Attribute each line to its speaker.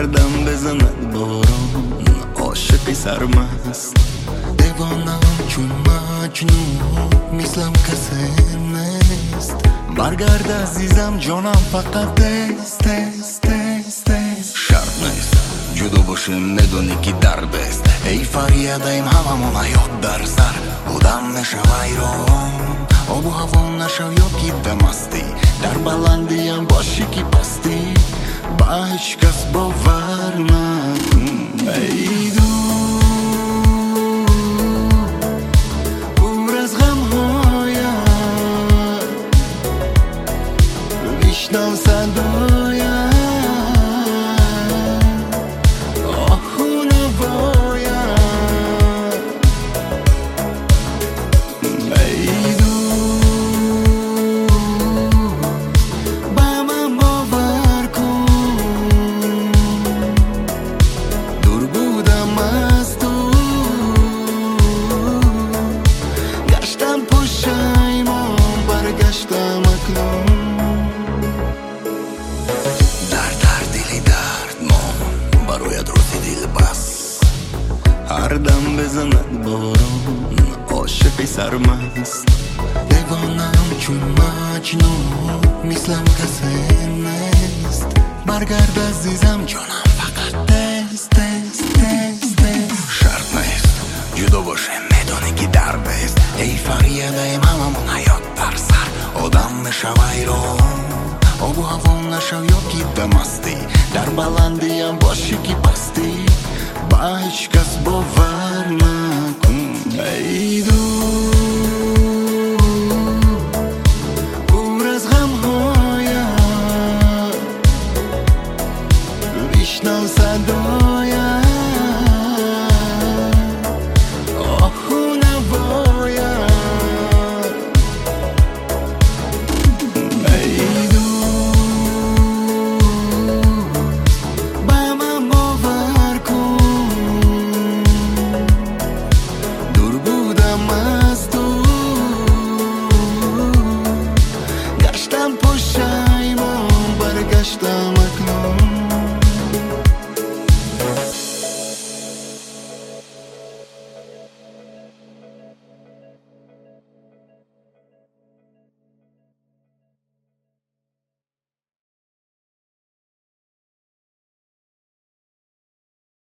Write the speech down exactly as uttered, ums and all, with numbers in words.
Speaker 1: دم بزند باران عاشقی سرمست دیوانم چون مجنون مثلم کسی نیست برگرد عزیزم جانم فقط دست دست دست دست
Speaker 2: شرط نیست جدا باشیم میدونی که درد است ای فریادیم هممون حیات در سر بودم نشو ایران آب و هوا نشو یا که دمستی در بلندیم باشی که پستی با هیچ کس باور نکن ای دو پر از غم هایم بشنو صدایم
Speaker 1: هر دم بزند باران عاشقی سرمست دیوانم چون مجنون مثلم کسی نیست برگرد عزیزم جانم فقط دست دست دست دست
Speaker 2: شرط نیست جدا باشیم میدونی که درد است ای فریادیم هممون حیات در سر آدم میشو ایران آب و هوا نشو یا که دمستی در بلندیم باشی که پستی با هیچ کس باور